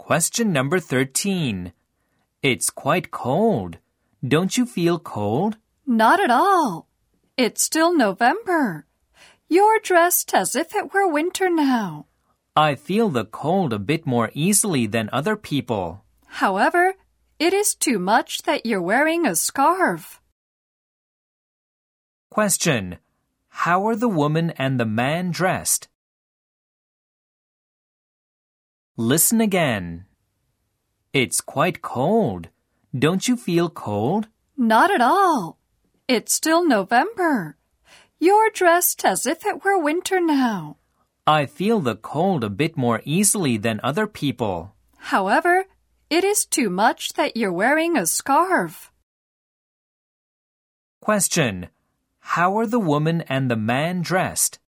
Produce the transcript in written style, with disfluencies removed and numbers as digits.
Question number 13. It's quite cold. Don't you feel cold? Not at all. It's still November. You're dressed as if it were winter now. I feel the cold a bit more easily than other people. However, it is too much that you're wearing a scarf. Question. How are the woman and the man dressed? Listen again. It's quite cold. Don't you feel cold? Not at all. It's still November. You're dressed as if it were winter now. I feel the cold a bit more easily than other people. However, it is too much that you're wearing a scarf. Question. How are the woman and the man dressed?